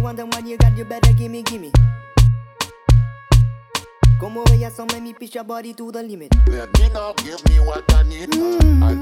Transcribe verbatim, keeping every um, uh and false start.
want and what you got, you better gimme, gimme. Come over here, so let me push your body to the limit. Let me now give me what I need. Mm-hmm. I